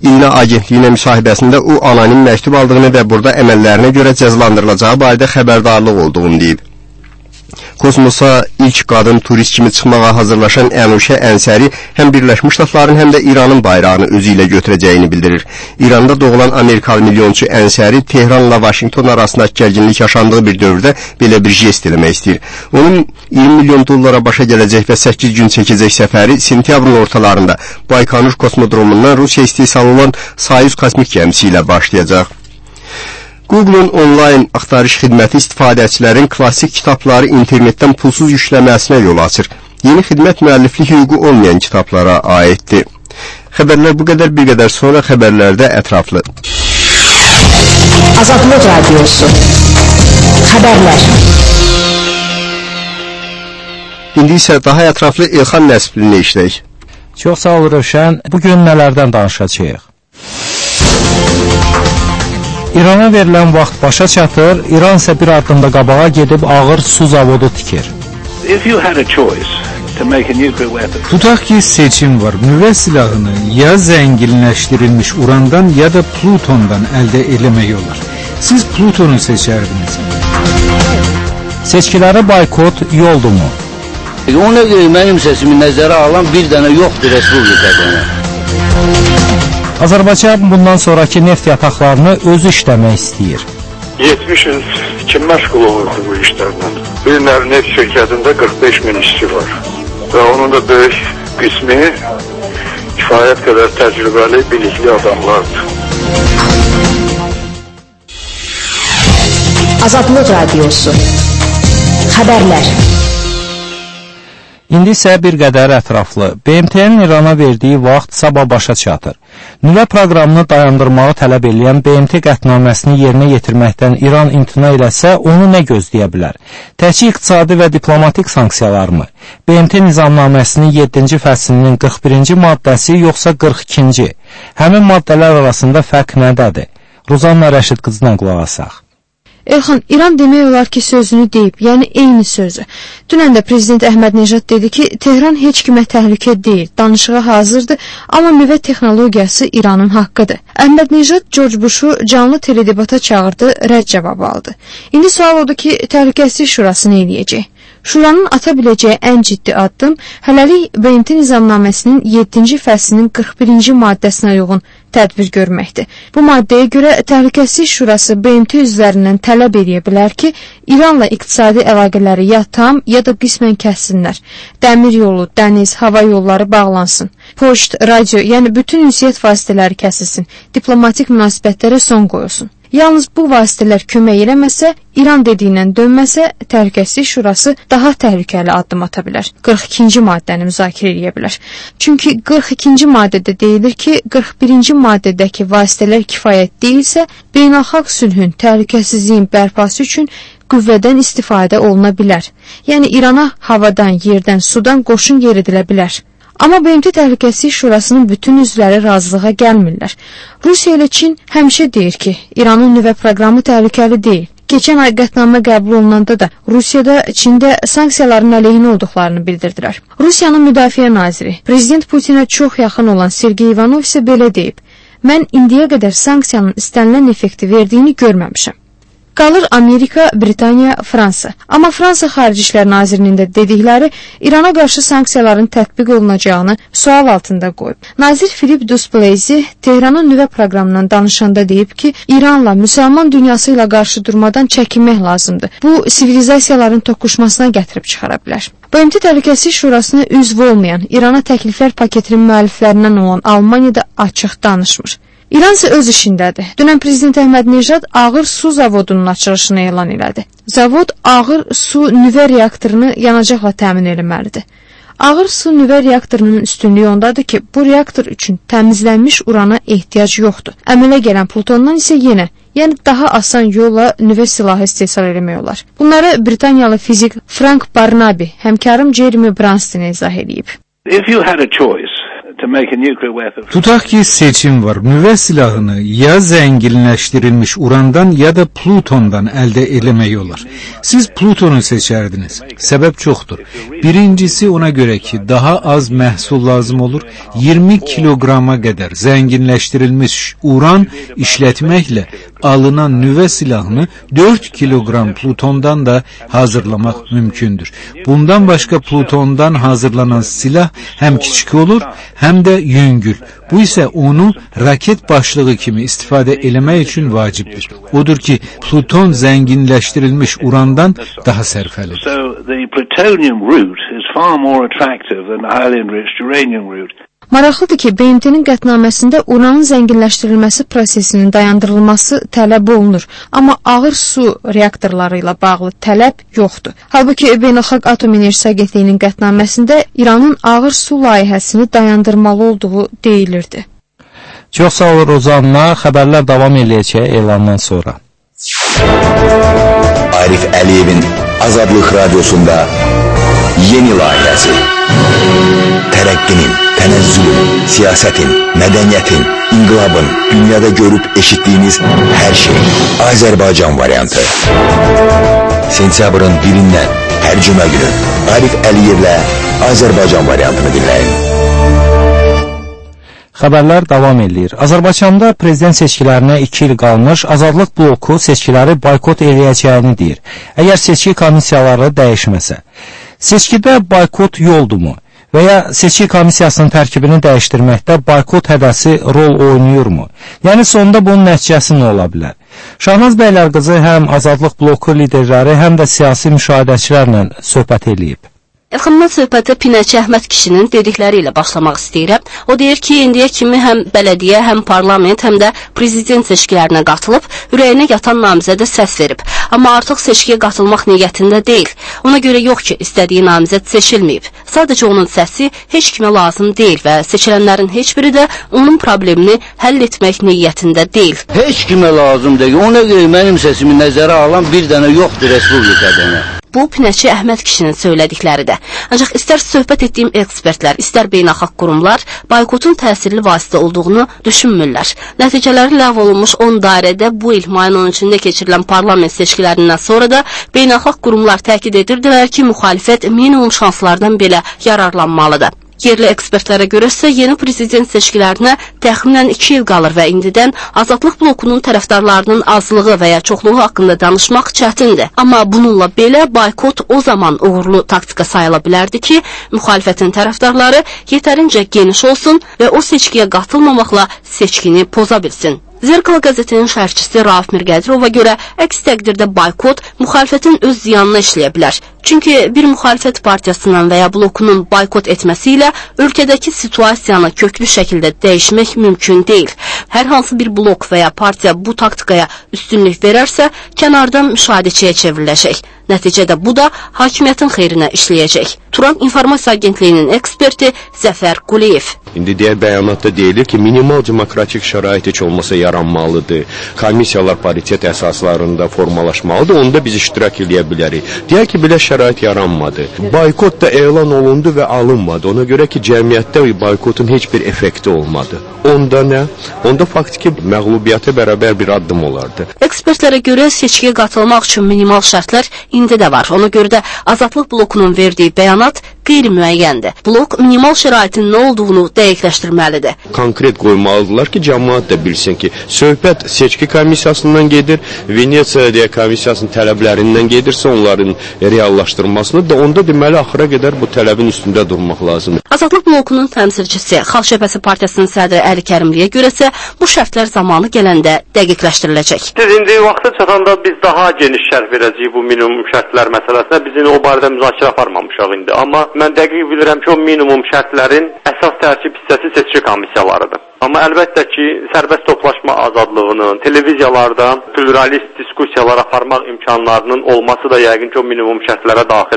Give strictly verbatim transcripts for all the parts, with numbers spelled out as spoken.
İğnə agentliyinə müsahibəsində o anonim məktub aldığını və burada əməllərinə görə cəzalandırılacağı barədə xəbərdarlıq olduğunu deyib. Kosmosa ilk qadın turist kimi çıxmağa hazırlaşan Ənuşə Ənsəri həm Birləşmiş Ştatların, həm də İranın bayrağını özü ilə götürəcəyini bildirir. İranda doğulan Amerikalı milyonçu Ənsəri Tehranla Vaşinqton arasındakı gərginlik yaşandığı bir dövrdə belə bir jest eləmək istəyir. Onun iyirmi milyon dollara başa gələcək və səkkiz gün çəkəcək səfəri sentyabrın ortalarında Baykonur kosmodromundan Rusiya istehsalı olan Soyuz kosmik gəmisi ilə başlayacaq. Google'un onlayn axtarış xidməti istifadəçilərin klassik kitabları internetdən pulsuz yükləməsinə yol açır. Yeni xidmət müəlliflik hüququ olmayan kitablara aiddir. Xəbərlər bu qədər, bir qədər sonra xəbərlərdə ətraflı. Azadlıq Radiosu Xəbərlər. İndi isə daha ətraflı İlxan Nəsblinə işləyək. Çox sağ ol Rövşən. Bugün nələrdən danışacağıq? İrana verilən vaxt başa çatır, İran isə bir addımda qabağa gedib ağır su zavodu tikir. Tutaq ki, seçim var. Nüvə silahını ya zənginləşdirilmiş urandan ya da plutondan əldə eləmək olar. Siz plutonu seçərdiniz. Seçkiləri boykot yoldumu? Ona görə mənim səsimi nəzərə alan bir dənə yoxdur Respublikada. Azərbaycan bundan sonraki neft yataqlarını özü işləmək istəyir. yetmiş il kim məşğul olurdu bu işlərlə? Bir nər neft şirkətində qırx beş min işçi var və onun da böyük qismi kifayət qədər təcrübəli, bilikli adamlardır. Azadlıq Radiosu Xəbərlər. İndi isə bir qədər ətraflı. B M T-nin İrana verdiyi vaxt sabah başa çatır. Nüvə proqramını dayandırmağı tələb edən B M T qətnaməsini yerinə yetirməkdən İran imtina eləsə, onu nə gözləyə bilər? Təkcə iqtisadi və diplomatik sanksiyalar mı? B M T nizamnaməsinin yeddinci fəslinin qırx birinci maddəsi yoxsa qırx ikinci? Həmin maddələr arasında fərq nədədir? Ruzanna Rəşid qızına qulaq asaq. Elxan, İran demək olar ki, sözünü deyib, yəni eyni sözü. Dünən də Prezident Əhməd Necad dedi ki, Tehran heç kimə təhlükə deyil, danışığa hazırdır, amma nüvə texnologiyası İranın haqqıdır. Əhməd Necad George Bush'u canlı teledebata çağırdı, rədd cavabı aldı. İndi sual odur ki, Təhlükəsizlik Şurası nə eləyəcək? Şuranın ata biləcəyi ən ciddi addım hələlik B M T nizamnaməsinin yeddinci fəslinin qırx birinci maddəsinə uyğun tədbir görməkdir. Bu maddəyə görə Təhlükəsizlik Şurası B M T üzvlərindən tələb edə bilər ki, İranla iqtisadi əlaqələri ya tam, ya da qismən kəssinlər. Dəmir yolu, dəniz, hava yolları bağlansın. Poçt, radio, yəni bütün ünsiyyət vasitələri kəsilsin. Diplomatik münasibətlərə son qoyulsun. Yalnız bu vasitələr kömək eləməsə, İran dediyindən dönməsə, Təhlükəsizlik Şurası daha təhlükəli addım ata bilər. qırx ikinci maddəni müzakirə edə bilər. Çünki qırx ikinci maddədə deyilir ki, qırx birinci maddədəki vasitələr kifayət deyilsə, beynəlxalq sülhün, təhlükəsizliyin bərpası üçün qüvvədən istifadə oluna bilər. Yəni İrana havadan, yerdən, sudan qoşun yeridilə bilər. Amma B M T Təhlükəsizlik Şurasının bütün üzvləri razılığa gəlmirlər. Rusiya ilə Çin həmişə deyir ki, İranın nüvə proqramı təhlükəli deyil. Keçən ay qətnamə qəbul olunanda da Rusiyada Çində sanksiyaların əleyhinə olduqlarını bildirdilər. Rusiyanın müdafiə naziri, Prezident Putinə çox yaxın olan Sergey Ivanov isə belə deyib: "Mən indiyə qədər sanksiyanın istənilən effekti verdiyini görməmişəm." Qalır Amerika, Britaniya, Fransa. Amma Fransa Xarici İşlər Nazirinin də dedikləri İrana qarşı sanksiyaların tətbiq olunacağını sual altında qoyub. Nazir Philip Duspleyzi Tehranın nüvə proqramından danışanda deyib ki, İranla müsəlman dünyası ilə qarşı durmadan çəkinmək lazımdır. Bu, sivilizasiyaların toqquşmasına gətirib çıxara bilər. B M T Təhlükəsizlik Şurasına üzv olmayan, İrana təkliflər paketinin müəlliflərindən olan Almaniya da açıq danışmır. İran isə öz işindədir. Dünən Prezident Əhməd Necad ağır su zavodunun açılışını elan elədi. Zavod ağır su nüvə reaktorunu yanacaqla təmin eləməlidir. Ağır su nüvə reaktorunun üstünlüyü ondadır ki, bu reaktor üçün təmizlənmiş urana ehtiyac yoxdur. Əmələ gələn plutondan isə yenə, yəni daha asan yolla nüvə silahı istehsal eləmək olar. Bunları Britaniyalı fizik Frank Barnaby, həmkarım Jeremy Branston izah edib. If you had a choice Tutaq ki seçim var. Nüvə silahını ya zənginləşdirilmiş urandan ya da plutondan əldə eləmək olar. Siz plutonu seçərdiniz. Səbəb çoxdur. Birincisi ona görə ki, daha az məhsul lazım olur. iyirmi kiloqrama qədər zənginləşdirilmiş uran işlətməklə alınan nüvə silahını dörd kiloqram plutondan da hazırlamaq mümkündür. Bundan başqa plutondan hazırlanan silah həm kiçik olur, həm də yüngül. Bu isə onu raket başlığı kimi istifadə eləmək üçün vacibdir. Odur ki, pluton zənginləşdirilmiş urandan daha sərfəlidir. So the plutonium route is far more attractive than the highly enriched uranium route. Maraqlıdır ki, B M T-nin qətnaməsində uranın zənginləşdirilməsi prosesinin dayandırılması tələb olunur, amma ağır su reaktorları ilə bağlı tələb yoxdur. Halbuki Beynəlxalq Atom Enerjisi Agentliyinin qətnaməsində İranın ağır su layihəsini dayandırmalı olduğu deyilirdi. Çox sağ ol Rozanna, xəbərlər davam eləyəcək elandan sonra. Arif Əliyevin Azadlıq Radiosunda yeni layihəsi. Tərəqqinin, tənəzzülün, siyasətin, mədəniyyətin, inqilabın, dünyada görüb eşitdiyiniz hər şey. Azərbaycan variantı. Sentyabrın birindən hər cümə günü Arif Əliyevlə Azərbaycan variantını dinləyin. Xəbərlər davam edir. Azərbaycanda prezident seçkilərinə iki il qalmış Azadlıq bloku seçkiləri boykot eləyəcəyini deyir. Əgər seçki komissiyaları dəyişməsə. Seçkidə boykot yoldumu? Və ya seçki komissiyasının tərkibini dəyişdirməkdə boykot hədəsi rol oynayırmı? Yəni sonunda bunun nəticəsi nə ola bilər? Şahnaz Bəylərqızı həm Azadlıq bloku liderləri, həm də siyasi müşahidəçilərlə söhbət eləyib. Yaxından söhbətə Pinəçi Əhməd kişinin dedikləri ilə başlamaq istəyirəm. O deyir ki, indiyə kimi həm bələdiyyə, həm parlament, həm də prezident seçkilərinə qatılıb, ürəyinə yatan namizədə səs verib. Amma artıq seçkiyə qatılmaq niyyətində deyil. Ona görə yox ki, istədiyi namizəd seçilməyib. Sadəcə onun səsi heç kimə lazım deyil və seçilənlərin heç biri də onun problemini həll etmək niyyətində deyil. Heç kimə lazım deyil. Ona görə mənim səsimi nəzərə alan bir dənə yoxdur Respublikada. Bu, Pinəçi Əhməd kişinin söylədikləridir. Ancaq istər söhbət etdiyim ekspertlər, istər beynəlxalq qurumlar boykotun təsirli vasitə olduğunu düşünmürlər. Nəticələri ləğv olunmuş on dairədə bu il mayın on üçündə keçirilən parlament seçkilərindən sonra da beynəlxalq qurumlar təkid edirdilər ki, müxalifət minimum şanslardan belə yararlanmalıdır. Yerli ekspertlərə görəsə, yeni prezident seçkilərinə təxminən iki il qalır və indidən Azadlıq blokunun tərəfdarlarının azlığı və ya çoxluğu haqqında danışmaq çətindir. Amma bununla belə boykot o zaman uğurlu taktika sayıla bilərdi ki, müxalifətin tərəfdarları yetərincə geniş olsun və o seçkiyə qatılmamaqla seçkini poza bilsin. Zerkala qəzetinin şərhçisi Rauf Mirqədirova görə əks təqdirdə boykot müxalifətin öz ziyanına işləyə bilər. Çünki bir müxalifət partiyasının və ya blokunun boykot etməsi ilə ölkədəki situasiyanı köklü şəkildə dəyişmək mümkün deyil. Hər hansı bir blok və ya partiya bu taktikaya üstünlük verərsə, kənardan müşahidəçiyə çevriləcək. Nəticədə bu da hakimiyyətin xeyrinə işləyəcək. Turan İnformasiya Agentliyinin eksperti Zəfər Quliyev. İndi deyər bəyanatda deyilir ki, minimal demokratik şərait heç olmasa yaranmalıdır. Komissiyalar paritet əsaslarında formalaşmalıdır. Onda biz iştirak eləyə bilərik. Deyək ki, belə şərait yaranmadı. Boykot da elan olundu və alınmadı. Ona görə ki, cəmiyyətdə boykotun heç bir effekti olmadı. Onda nə? Onda faktiki məğlubiyyətə bərabər bir addım olardı. Ekspertlərə görə seçkiyə qatılmaq üçün minimal şərtlər indi də var. Ona görə də Azadlıq blokunun verdiyi bəyanat qeyri-müəyyəndir. Blok minimal şəraitin nə olduğunu dəqiqləşdirməlidir. Konkret qoymalıdırlar ki, cəmaət də bilsin ki, söhbət seçki komissiyasından gedir, Venesiya komissiyasının tələblərindən gedirsə, onların reallaşdırmasını da onda deməli axıra qədər bu tələbin üstündə durmaq lazımdır. Azadlıq blokunun təmsilçisi Xalq Cəbhəsi Partiyasının sədri Əli Kərimliyə görəsə, bu şərtlər zamanı gələndə dəqiqləşdiriləcək. Siz indi vaxtı çatanda biz daha geniş şərh verəcəyik bu minimum şərtlər məsələsinə. Biz o barədə müzakirə aparmamışıq indi. Amma mən dəqiq bilirəm ki, o minimum şərtlərin əsas tərkib hissəsi seçki komissiyalarıdır. Amma əlbəttə ki, sərbəst toplaşma azadlığının, televiziyalarda pluralist diskussiyalar aparmaq imkanlarının olması da yəqin ki, o minimum şərtlərə daxildir.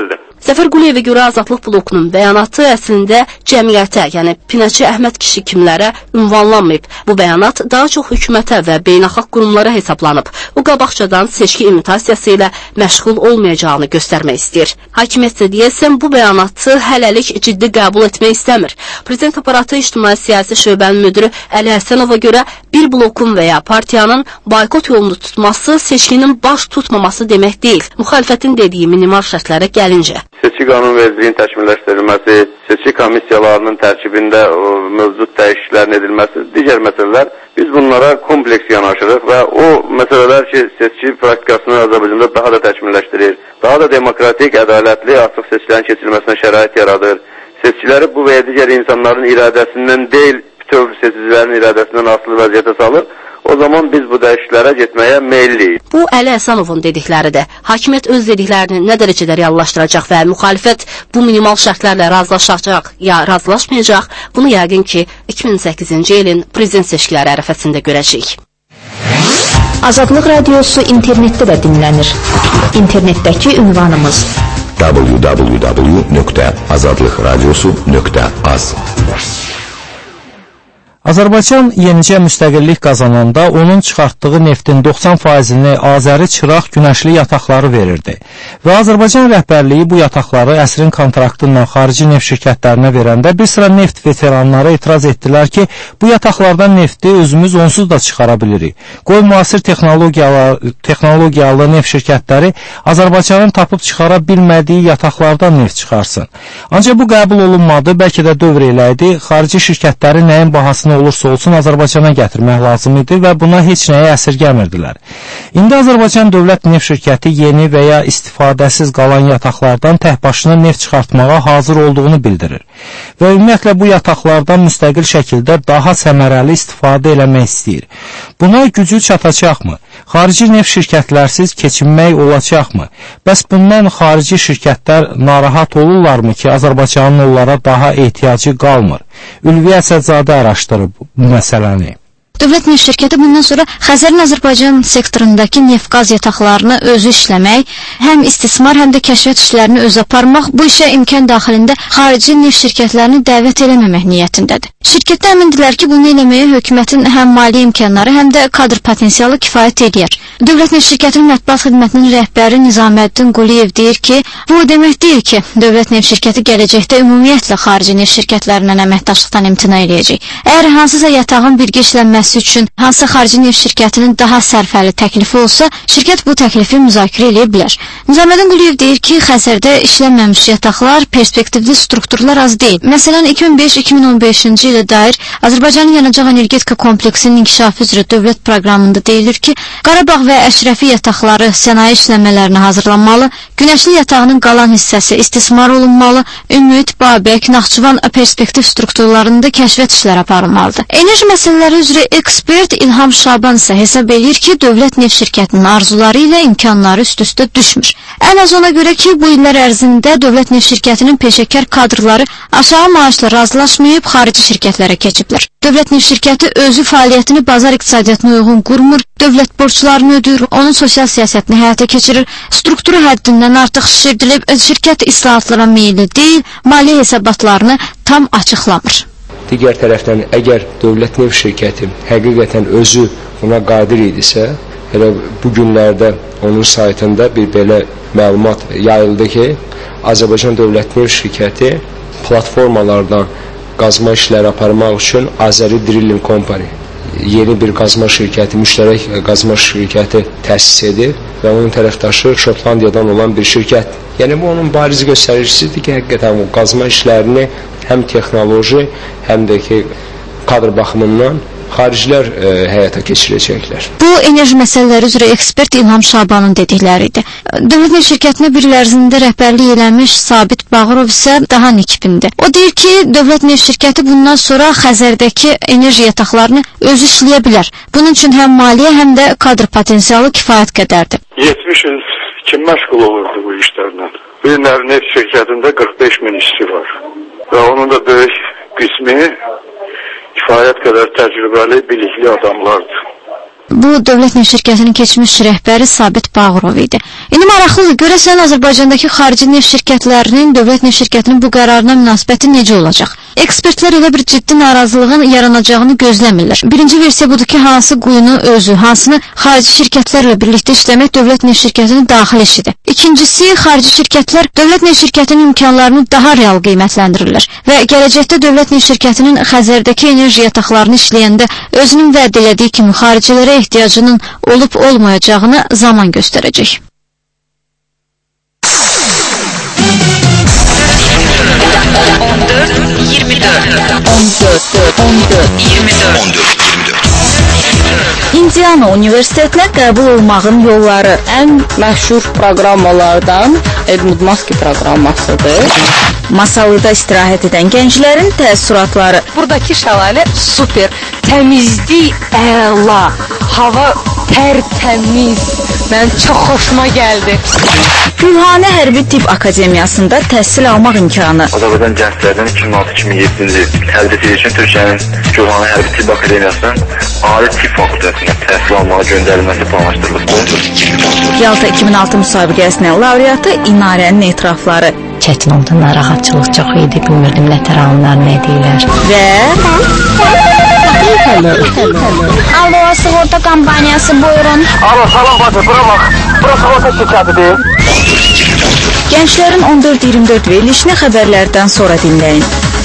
Zəfər Quliyevə görə Azadlıq blokunun bəyanatı əslində cəmiyyətə, yəni Pinəçi Əhməd kişi kimlərə ünvanlanmayıb. Bu bəyanat daha çox hökumətə və beynəlxalq qurumlara hesablanıb. O qabaqcadan seçki imitasiyası ilə məşğul olmayacağını göstərmək istəyir. Hakimiyyət də deyəsən bu bəyanatı hələlik ciddi qəbul etmək istəmir. Prezident aparatı İctimai Siyasi Şöbənin müdürü Əli Həsənova görə bir blokun və ya partiyanın boykot yolunu tutması seçkinin baş tutmaması demək deyil. Müxalifətin dediyi minimal şərtlərə gəlincə. Seçki qanunvericiliyin təkmilləşdirilməsi, seçki komissiyalarının tərkibində mövcud dəyişikliklərin edilməsi, digər məsələlər, biz bunlara kompleks yanaşırıq və o məsələlər ki, seçki praktikasını Azərbaycanda daha da təkmilləşdirir, daha da demokratik, ədalətli, açıq seçkilərin keçirilməsinə şərait yaradır. Seçkiləri bu və ya digər insanların iradəsindən deyil, bütöv seçicilərin iradəsindən asılı vəziyyətə salır. O zaman biz bu dəyişikliklərə getməyə meyilliyik. Bu Əli Həsənovun dedikləridir. Hakimiyyət öz dediklərini nə dərəcədə reallaşdıracaq və müxalifət bu minimal şərtlərlə razılaşacaq ya razılaşmayacaq, bunu yəqin ki iki min səkkizinci ilin prezident seçkiləri ərəfəsində görəcəyik. Azadlıq Radiosu internetdə də dinlənir. İnternetdəki ünvanımız w w w nöqtə azadlıq radiosu nöqtə az. Azərbaycan yenicə müstəqillik qazananda onun çıxartdığı neftin doxsan faizini Azəri çıraq günəşli yataqları verirdi. Və Azərbaycan rəhbərliyi bu yataqları əsrin kontraktı ilə xarici neft şirkətlərinə verəndə bir sıra neft veteranları etiraz etdilər ki, bu yataqlardan nefti özümüz onsuz da çıxara bilirik. Qoy müasir texnologiyalı, texnologiyalı neft şirkətləri Azərbaycanın tapıb çıxara bilmədiyi yataqlardan neft çıxarsın. Ancaq bu qəbul olunmadı, bəlkə də dövr eləydi, xarici şirkətləri nəyin bahasını olursa olsun Azərbaycana gətirmək lazım idi və buna heç nəyə əsirgəmirdilər. İndi Azərbaycan Dövlət Neft Şirkəti yeni və ya istifadəsiz qalan yataqlardan tək başına neft çıxartmağa hazır olduğunu bildirir. Və ümumiyyətlə bu yataqlardan müstəqil şəkildə daha səmərəli istifadə eləmək istəyir. Buna gücü çatacaqmı? Xarici neft şirkətlərsiz keçinmək olacaqmı? Bəs bundan xarici şirkətlər narahat olurlarmı ki, Azərbaycanın onlara daha ehtiyacı qalmır? Ülvi Əsədzadə araşdırıb bu məsələni. Dövlət Neft Şirkəti bundan sonra Xəzərin Azərbaycan sektorundakı neft-qaz yataqlarını özü işləmək, həm istismar, həm də kəşfiyyat işlərini özü aparmaq, bu işə imkan daxilində xarici neft şirkətlərini dəvət eləməmək niyyətindədir. Şirkətdə əmindirlər ki, bunu eləməyə hökumətin həm maliyyə imkanları, həm də kadr potensialı kifayət edir. Dövlət Neft Şirkətinin mətbuat xidmətinin rəhbəri Nizaməddin Quliyev deyir ki, bu demək deyil ki, Dövlət Neft Şirkəti gələcəkdə ümumiyyətlə xarici neft şirkətlərindən əməkdaşlıqdan imtina eləyəcək. Əgər hansısa yatağın birgə işlənməsi üçün hansısa xarici neft şirkətinin daha sərfəli təklifi olsa, şirkət bu təklifi müzakirə edə bilər. Nizaməddin Quliyev deyir ki, Xəzərdə işlənməmiş yataqlar perspektivli strukturlar az deyil. Məsələn, iki min beş iki min on beşinci ilə dair Azərbaycanın yanacaq energetika kompleksinin inkişafı üzrə dövlət proqramında deyilir ki, Qarabağ və Əşrəfi yataqları sənaye işləmələrinə hazırlanmalı, Günəşli yatağının qalan hissəsi istismar olunmalı, Ümid, Babək, Naxçıvan perspektiv strukturlarında kəşfiyyat işləri aparılmalıdır. Enerji məsələləri üzrə ekspert İlham Şaban isə hesab edir ki, Dövlət Neft Şirkətinin arzuları ilə imkanları üst-üstə düşmür. Ən az ona görə ki, bu illər ərzində Dövlət Neft Şirkətinin peşəkar kadrları aşağı maaşla razılaşmayıb xarici şirkətlərə keçiblər. Dövlət Neft Şirkəti özü fəaliyyətini bazar iqtisadiyyatına uyğun qurmur, dövlət borclarını ödür, onun sosial siyasətini həyata keçirir, strukturu həddindən artıq şişirdilib, şirkət islahatlara meyilli deyil, maliyyə hesabatlarını tam açıqlamır. Digər tərəfdən, əgər Dövlət Neft Şirkəti həqiqətən özü buna qadir idisə, elə bu günlərdə onun saytında bir belə məlumat yayıldı ki, Azərbaycan Dövlət Neft Şirkəti platformalardan qazma işləri aparmaq üçün Azəri Drilling Company yeni bir qazma şirkəti, müştərək qazma şirkəti təsis edir və onun tərəfdaşı Şotlandiyadan olan bir şirkət. Yəni bu onun bariz göstəricisidir ki, həqiqətən bu qazma işlərini həm texnoloji, həm də ki kadr baxımından xaricilər e, həyata keçirəcəklər. Bu enerji məsələləri üzrə ekspert İlham Şabanın dedikləri idi. Dövlət Neft Şirkətinə bir il ərzində rəhbərlik eləmiş Sabit Bağırov isə daha nikbindir. O deyir ki, Dövlət Neft Şirkəti bundan sonra Xəzərdəki enerji yataqlarını özü işləyə bilər. Bunun üçün həm maliyyə, həm də kadr potensialı kifayət qədərdir. yetmiş il kim məşğul olurdu bu işlərlə? Bir günlər neft şirkətində qırx beş min işçi var və onun da böyük qismi kifayət qədər təcrübəli, bilikli adamlardır. Bu Dövlət Neft Şirkətinin keçmiş rəhbəri Sabit Bağırov idi. İndi maraqlıdır, görəsən Azərbaycandakı xarici neft şirkətlərinin Dövlət Neft Şirkətinin bu qərarına münasibəti necə olacaq? Ekspertlər elə bir ciddi narazılığın yaranacağını gözləmirlər. Birinci versiya budur ki, hansı quyunu özü, hansını xarici şirkətlərlə birlikdə işləmək Dövlət Neft Şirkətinin daxili işidir. İkincisi, xarici şirkətlər Dövlət Neft Şirkətinin imkanlarını daha real qiymətləndirirlər və gələcəkdə Dövlət Neft Şirkətinin Xəzərdəki enerji yataqlarını işləyəndə özünün vəd elədiyi kimi xaricilərə ehtiyacının olub-olmayacağını zaman göstərəcək. on dörd iyirmi dörd on dörd on dörd iyirmi dörd on dörd iyirmi dörd Indiana Universitetinə qəbul olmağın yolları ən məşhur proqrammalardan Edmund Maski proqrammasıdır. Masalıda istirahət edən gənclərin təəssüratları. Buradakı şəlalə super, təmizlik əla, hava tərtəmiz. Mənim çox xoşuma gəldi. Gülhanə Hərbi Tibb Akademiyasında təhsil almaq imkanı. Azərbaycan gənclərinin iki min altı iki min yeddinci il tədris üçün Türkiyənin Gülhanə Hərbi Tibb Akademiyasının ali tibb fakültəsinə təhsil almağa göndərilməsi planlaşdırılır. Yalta iki min altı müsabiqəsinin laureatı İnarənin etirafları. Çətin oldu, narahatçılıq çox idi, bilmirdim nətər alınlar, nə deyilər. Və Alo, sığorta kampaniyası, buyurun. Alo, salam bacı, bura bax. Bura sığorta şirkətidir. Gənclərin on dörd iyirmi dörd verilişini xəbərlərdən sonra dinləyin.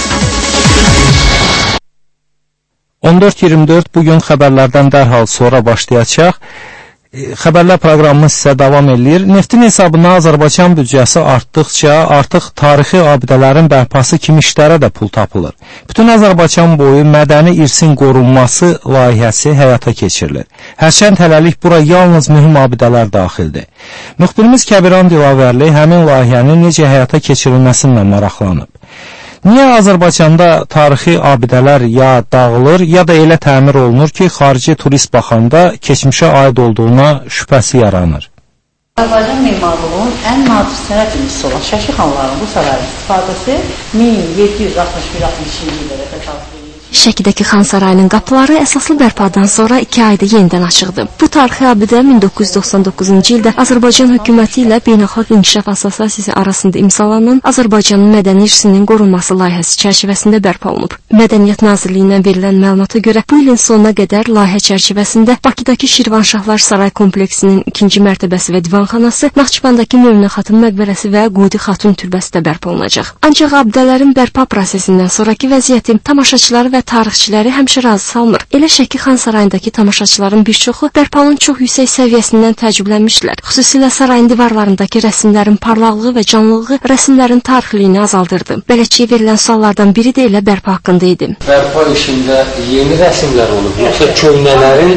on dörd iyirmi dörd bugün xəbərlərdən dərhal sonra başlayacaq. Xəbərlər proqramımız sizə davam edir. Neftin hesabına Azərbaycan büdcəsi artdıqca artıq tarixi abidələrin bərpası kimi işlərə də pul tapılır. Bütün Azərbaycan boyu mədəni irsin qorunması layihəsi həyata keçirilir. Hərçənd hələlik bura yalnız mühüm abidələr daxildir. Müxbirimiz Kəbiran Dilavərli həmin layihənin necə həyata keçirilməsindən maraqlanıb. Niyə Azərbaycanda tarixi abidələr ya dağılır, ya da elə təmir olunur ki, xarici turist baxanda keçmişə aid olduğuna şübhəsi yaranır? Azərbaycan memarlığının ən nadir sənət incisi olan Şəki xanlarının bu sarayın istifadəsi min yeddi yüz altmış bir altmış ikinci illərə təsadüf edir. Şəkidəki Xan Sarayının qapıları əsaslı bərpadan sonra iki ayda yenidən açıqdı. Bu tarixi abidə min doqquz yüz doxsan doqquzuncu ildə Azərbaycan hökuməti ilə Beynəlxalq İnkişaf Assosiasiyası arasında imzalanan Azərbaycanın mədəni irsinin qorunması layihəsi çərçivəsində bərpa olunub. Mədəniyyət Nazirliyindən verilən məlumata görə bu ilin sonuna qədər layihə çərçivəsində Bakıdakı Şirvanşahlar Saray kompleksinin ikinci mərtəbəsi və divanxanası, Naxçıvandakı Möminə Xatun məqbərəsi və Qudi Xatun türbəsi də bərpa olunacaq. Ancaq abidələrin bərpa prosesindən sonraki vəziyyəti tamaşaçıları və tarixçiləri həmişə razı salmır. Elə Şəki Xan Sarayındakı tamaşaçıların bir çoxu bərpanın çox yüksək səviyyəsindən təəccüblənmişlər. Xüsusilə sarayın divarlarındakı rəsmlərin parlaqlığı və canlılığı rəsmlərin tarixliyini azaldırdı. Bələdçiyə verilən suallardan biri də elə bərpa haqqında idi. Bərpa işində yeni rəsmlər olub, yoxsa köhnələrin,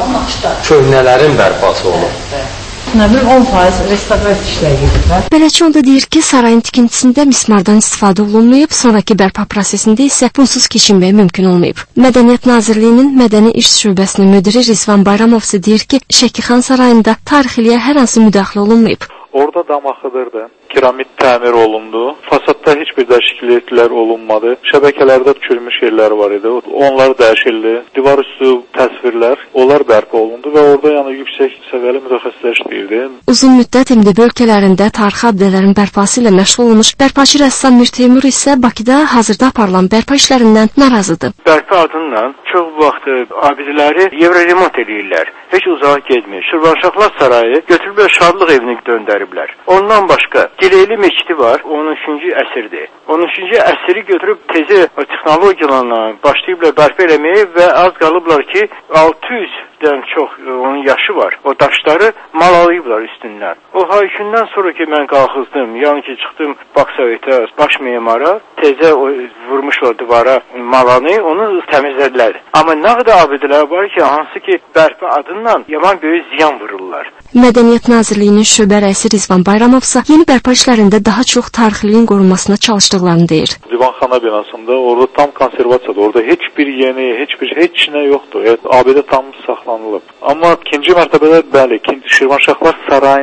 köhnələrin bərpası olub? Nə bilim, on faiz restavrasiya işləri gedir. Bələdçi onda deyir ki, sarayın tikintisində mismardan istifadə olunmayıb, sonraki bərpa prosesində isə bunsuz keçinmək mümkün olmayıb. Mədəniyyət Nazirliyinin Mədəni İrs şöbəsinin müdiri Rizvan Bayramov isə deyir ki, Şəki Xan Sarayında tarixiliyə hər hansı müdaxilə olunmayıb. Orada damaxıdırdı. Kiramid təmir olundu. Fasadda heç bir dəyişikliklər olunmadı. Şəbəkələrdə çürümüş yerlər var idi. Onlar dəyişildi. Divar üstü təsvirlər, onlar bərpa olundu və orada yəni yüksək səviyyəli mütəxəssislər işləyirdi. Uzun müddət M D B ölkələrində tarixi abidələrin bərpası ilə məşğul olmuş bərpaçı rəssam Mir Teymur isə Bakıda hazırda aparılan bərpa işlərindən narazıdır. Bərpa adından çox vaxt abidələri evroremont edirlər. Heç uzağa getmir. Şirvanşahlar Sarayı götürüblər Şadlıq evinə döndəriblər. Ondan başqa Dileyli meçidi var, on üçüncü əsrdir. on üçüncü əsri götürüb tezi texnologiyalarla başlayıblar bərpa eləməyə və az qalıblar ki, altı yüzdən çox onun yaşı var. O daşları malalayıblar üstündən. O haykündən sonra ki, mən qalxızdım, yəni ki, çıxdım Baksovetə, baş memara, tezə o vurmuşlar divara malanı, onu təmizlədilər. Amma nə qədər abidələr var ki, hansı ki, bərpa adından yaman böyük ziyan vururlar. Mədəniyyət Nazirliyinin şöbə rəisi Rizvan Bayramov isə yeni bərpa işlərində daha çox tarixiliyin qorunmasına çalışdıqlarını deyir. Divanxana binasında orada tam konservasiyadır. Orada heç bir yeni, heç bir heç nə yoxdur. Evet, abidə tam saxlanılıb. Amma ikinci mərtəbədə bəli, Şirvanşahlar Sarayının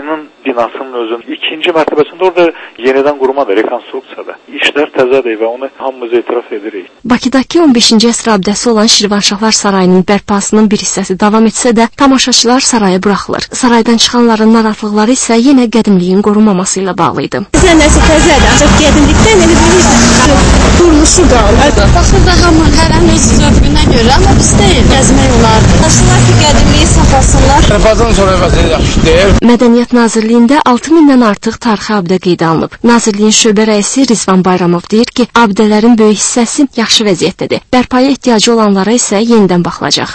binasının özünün ikinci mərtəbəsində orada yenidən qurmadır, rekonstruksiyada. İşlər təzədir və onu hamımız etiraf edirik. Bakıdakı on beşinci əsr abidəsi olan Şirvanşahlar Sarayının bərpasının bir hissəsi davam etsə də, tamaşaçılar saraya buraxılır. Saraydan çıxanların narahatlıqları isə yenə qədimliyin qorunmaması ilə bağlı idi. Bizə nəsə təzədir, ancaq qədimlikdən elə bir quruluşu qalır. Baxır da hamı hərənin öz zövqünə görə, amma biz deyil, gəzmək olardı. Başlar ki, qədimliyi saxlasınlar. Bazan sonra vəziyyət yaxşı deyil. Mədəniyyət Nazirliyində altı mindən artıq tarixi abidə qeydə alınıb. Nazirliyin şöbə rəisi Rizvan Bayramov deyir ki, abidələrin böyük hissəsi yaxşı vəziyyətdədir. Bərpaya ehtiyacı olanlara isə yenidən baxılacaq.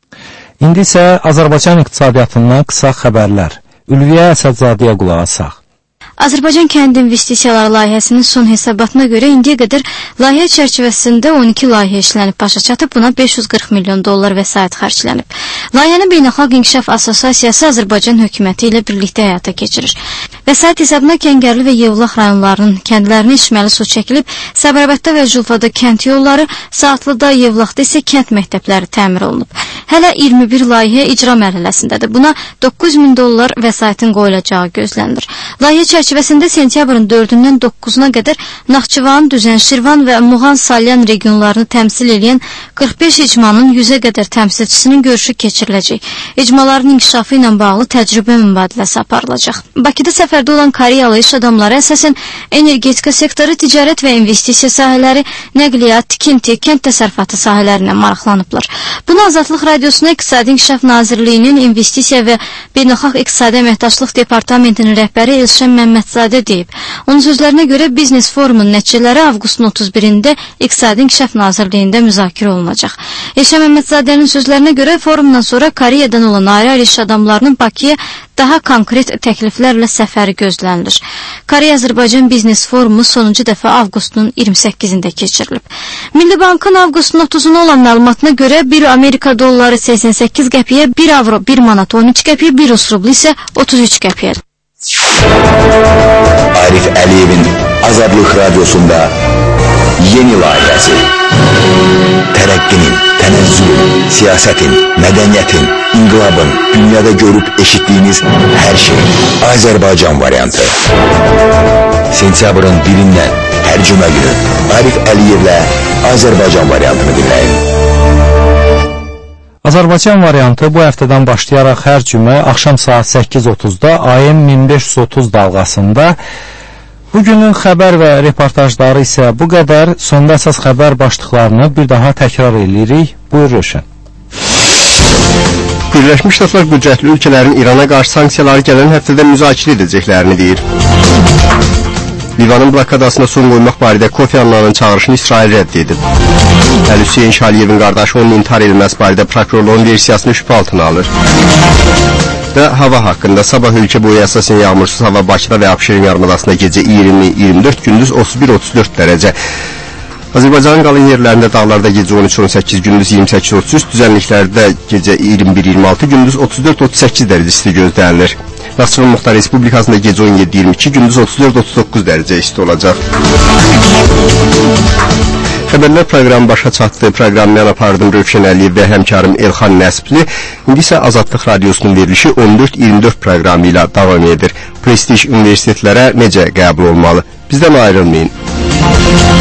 İndi isə Azərbaycan iqtisadiyyatından qısa xəbərlər. Ülviyə Əsədzadəyə qulaq asaq. Azərbaycan Kənd İnvestisiyaları layihəsinin son hesabatına görə indiyə qədər layihə çərçivəsində on iki layihə işlənib başa çatıb, buna beş yüz qırx milyon dollar vəsait xərclənib. Layihəni Beynəlxalq İnkişaf Assosiasiyası Azərbaycan hökuməti ilə birlikdə həyata keçirir. Vəsait hesabına Kəngərli və Yevlax rayonlarının kəndlərinə içməli su çəkilib, Səbərabadda və Culfada kənd yolları, Saatlıda, Yevlaxda isə kənd məktəbləri təmir olunub. Hələ iyirmi bir layihə icra mərhələsindədir. Buna doqquz min dollar vəsaitin qoyulacağı gözlənilir. Layihə çərçivəsində sentyabrın dördündən doqquzuna qədər Naxçıvan, Düzən, Şirvan və Muğan, Salyan regionlarını təmsil edən qırx beş icmanın yüzə qədər təmsilçisinin görüşü keçiriləcək. İcmaların inkişafı ilə bağlı təcrübə mübadiləsi aparılacaq. Bakıda səfərdə olan Koreyalı iş adamları əsasən energetika sektoru, ticarət və investisiya sahələri, nəqliyyat, tikinti, kənd təsərrüfatı sahələrinə maraqlanıblar. Bunu Azadlıq Radiosuna İqtisadi İnkişaf Nazirliyinin İnvestisiya və Beynəlxalq İqtisadi Əməkdaşlıq Departamentinin rəhbəri Elşən Məmmədzadə deyib. Onun sözlərinə görə biznes forumun nəticələri avqustun otuz birində İqtisadi İnkişaf Nazirliyində müzakirə olunacaq. Elşən Məmmədzadənin sözlərinə görə forumdan sonra Koreyadan olan ayrı-ayrı iş adamlarının Bakıya daha konkret təkliflərlə səfəri gözlənilir. Koreya-Azərbaycan Biznes Forumu sonuncu dəfə avqustun iyirmi səkkizində keçirilib. Milli Bankın avqustun otuzuna olan məlumatına görə bir Amerika dolları səksən səkkiz qəpiyə, bir avro bir manat on üç qəpiyə, bir Rus rublu isə otuz üç qəpiyə. Arif Əliyevin Azadlıq Radiosunda yeni layihəsi. Tərəqqinin, tənəzzülün, siyasətin, mədəniyyətin, inqilabın, dünyada görüb eşitdiyiniz hər şey. Azərbaycan variantı. Sentyabrın birindən hər cümə günü Arif Əliyevlə Azərbaycan variantını dinləyin. Azərbaycan variantı bu həftədən başlayaraq hər cümə axşam saat səkkiz otuzda A M min beş yüz otuz dalğasında. Bugünün xəbər və reportajları isə bu qədər. Sonda əsas xəbər başlıqlarını bir daha təkrar edirik. Buyur Röşən. Birləşmiş Ştatlar qüdrətli ölkələrin İrana qarşı sanksiyaları gələn həftədə müzakirə edəcəklərini deyir. Livanın blokadasına son qoymaq barədə Kofi Annanın çağırışını İsrail rədd edib. Əli Hüseyin Şaliyevin qardaşı onun intihar edilməsi barədə prokurorluğun versiyasını şübhə altına alır. Və hava haqqında sabah ölkə boyu əsasən yağmursuz hava, Bakıda və Abşeron yarımadasında gecə iyirmi iyirmi dörd, gündüz otuz bir otuz dörd dərəcə. Azərbaycanın qalın yerlərində dağlarda gecə on üç on səkkiz, gündüz iyirmi səkkiz otuz üç, düzənliklərdə gecə iyirmi bir iyirmi altı, gündüz otuz dörd otuz səkkiz dərəcə isti gözlənilir. Naxçıvan Muxtar Respublikasında gecə on yeddi iyirmi iki, gündüz otuz dörd otuz doqquz dərəcə isti olacaq. Xəbərlər proqramı başa çatdı. Proqramı mən apardım Rövşən Əliyev və həmkarım Elxan Nəsbli. İndi isə Azadlıq Radiosunun verilişi on dörd iyirmi dörd proqramı ilə davam edir. Prestij universitetlərə necə qəbul olmalı? Bizdən ayrılmayın.